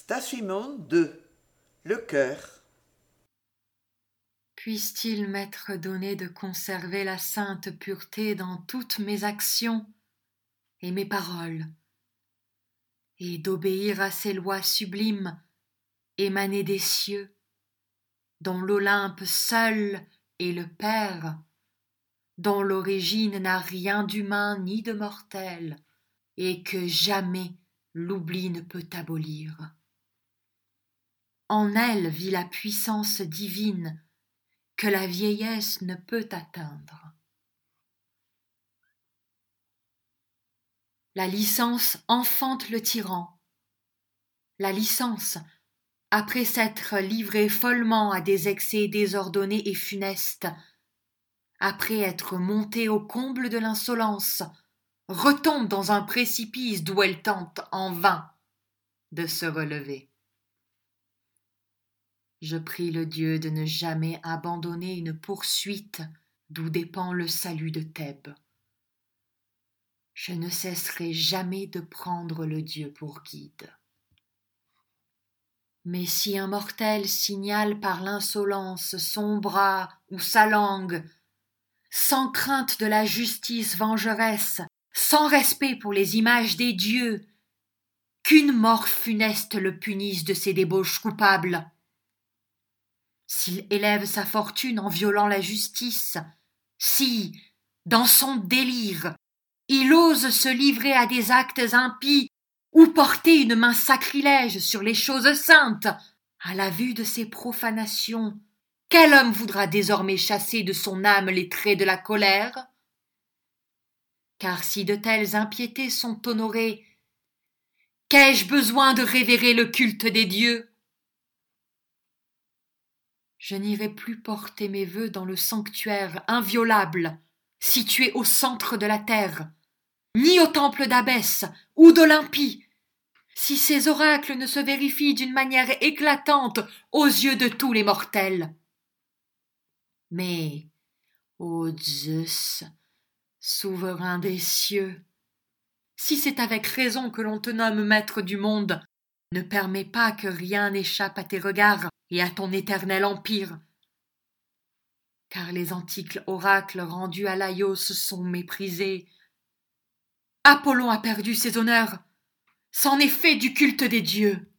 Stachymon 2. Le cœur. Puisse-t-il m'être donné de conserver la sainte pureté dans toutes mes actions et mes paroles, et d'obéir à ces lois sublimes émanées des cieux, dont l'Olympe seul est le Père, dont l'origine n'a rien d'humain ni de mortel, et que jamais l'oubli ne peut abolir. En elle vit la puissance divine que la vieillesse ne peut atteindre. La licence enfante le tyran. La licence, après s'être livrée follement à des excès désordonnés et funestes, après être montée au comble de l'insolence, retombe dans un précipice d'où elle tente en vain de se relever. Je prie le Dieu de ne jamais abandonner une poursuite d'où dépend le salut de Thèbes. Je ne cesserai jamais de prendre le Dieu pour guide. Mais si un mortel signale par l'insolence son bras ou sa langue, sans crainte de la justice vengeresse, sans respect pour les images des dieux, qu'une mort funeste le punisse de ses débauches coupables. S'il élève sa fortune en violant la justice, si, dans son délire, il ose se livrer à des actes impies ou porter une main sacrilège sur les choses saintes, à la vue de ces profanations, quel homme voudra désormais chasser de son âme les traits de la colère? Car si de telles impiétés sont honorées, qu'ai-je besoin de révérer le culte des dieux? Je n'irai plus porter mes vœux dans le sanctuaire inviolable, situé au centre de la terre, ni au temple d'Abès ou d'Olympie, si ces oracles ne se vérifient d'une manière éclatante aux yeux de tous les mortels. Mais, ô Zeus, souverain des cieux, si c'est avec raison que l'on te nomme maître du monde, ne permets pas que rien n'échappe à tes regards et à ton éternel empire. Car les antiques oracles rendus à Laios sont méprisés. Apollon a perdu ses honneurs, c'en est fait du culte des dieux.